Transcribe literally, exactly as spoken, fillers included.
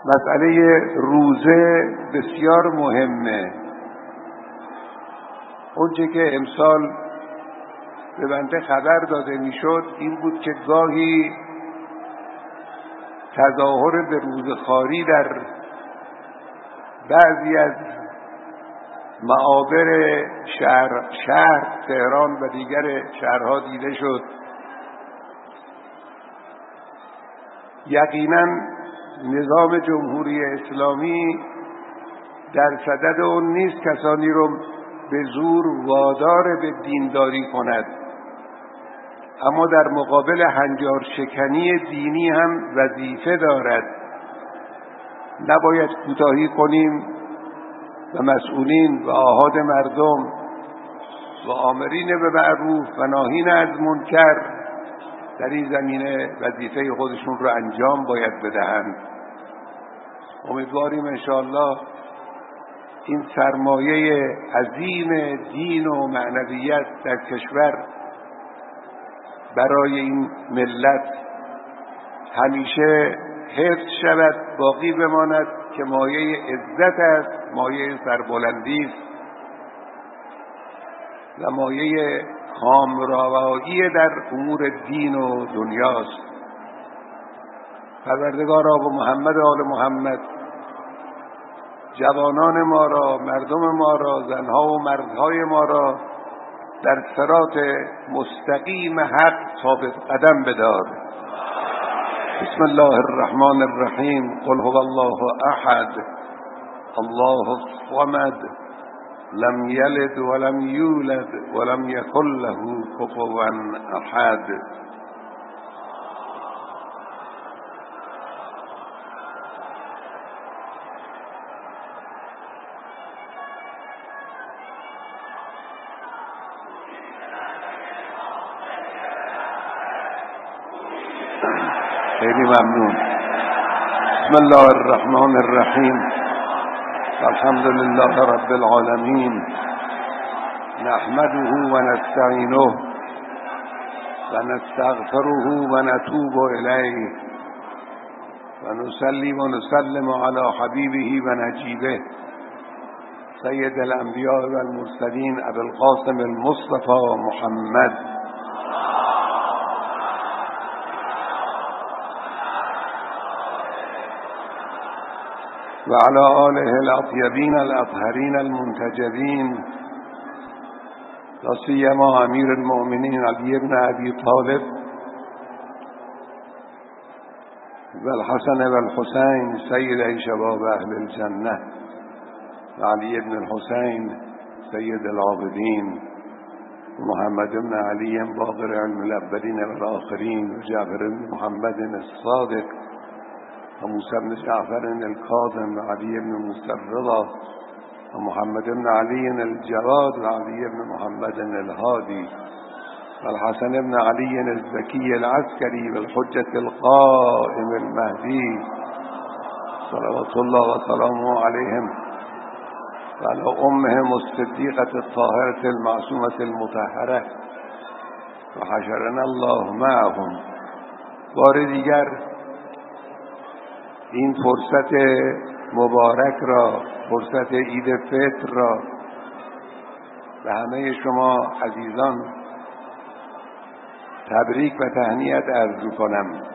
مسئله روزه بسیار مهمه. اونچه که امسال به بنده خبر داده میشد این بود که گاهی تظاهر به روزخواری در بعضی از معابر شهر شهر تهران و دیگر شهرها دیده شد. یقینا نظام جمهوری اسلامی در صدد اون نیست کسانی رو به زور وادار به دینداری کند، اما در مقابل هنجار شکنی دینی هم وظیفه دارد. نباید کوتاهی کنیم و مسئولین و آحاد مردم و آمرین به معروف و ناهین از منکر در این زمینه وظیفه خودشون رو انجام باید بدهند. امیدواریم انشاءالله این سرمایه عظیم دین و معنویت در کشور برای این ملت همیشه حفظ شود، باقی بماند که مایه عزت است، مایه سربلندی است و مایه کامروایی در امور دین و دنیاست. پروردگارا و محمد و آل محمد جوانان ما را، مردم ما را، زنها و مردهای ما را در صراط مستقیم حق ثابت قدم بدار. بسم الله الرحمن الرحیم. قل هو الله احد الله الصمد لم یلد ولم یولد ولم یکن له کفوا احد. خیلی ممنون. بسم الله الرحمن الرحیم. الحمد لله رب العالمین. نحمده و نستعینه و نستغفره و نتوب الیه و نصلی و نسلم علی حبیبه و نجیبه سید الانبیاء و المرسلین ابی القاسم المصطفى محمد و علی آله الاطیبین الاطهرین المنتجبین لا سیما امیر المؤمنین علی بن ابی طالب و الحسن و الحسین سید شباب اهل الجنه و علی بن الحسین سید العابدین و محمد بن علی باقر علم الاولین و الاخرین و جعفر بن محمد الصادق و موسی بن جعفر الکاظم و علی بن موسی الرضا و محمد بن علی الجواد و علی بن محمد الهادی و الحسن بن علی الزکی العسکری و الحجة القائم المهدی صلوات الله و سلامه علیهم و علی امهم الصدیقة الطاهرة المعصومة المطهرة و حشرنا الله معهم. بار دیگر این فرصت مبارک را، فرصت عید فطر را به همه شما عزیزان تبریک و تهنیت عرض کنم.